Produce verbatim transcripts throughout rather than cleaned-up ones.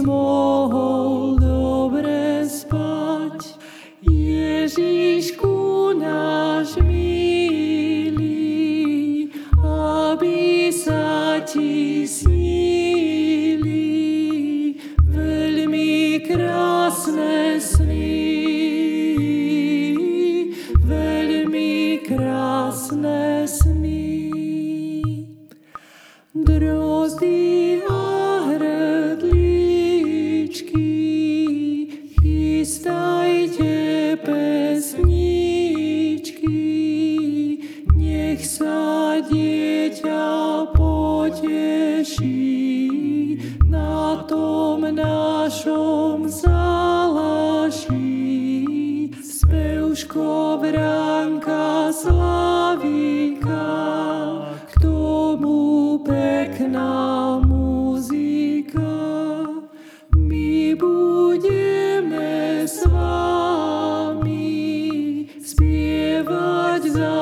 mohol dobre spať. Ježišku náš milý, aby sa ti snili veľmi krásne sny, veľmi krásne sny. Drozdy a hrdličky, chystajte pesničky, nech sa dieťa poteší na tom našom zálaší. Spevško vránka Slavíka, k tomu pekná muzika. My budeme s vami spievať za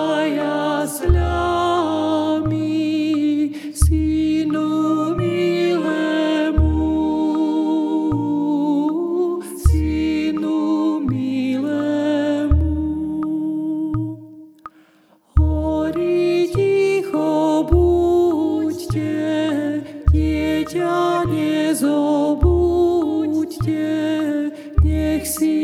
jasľami synu milému, synu milému. Hori ticho buďte, dieťa nezobudte, nech si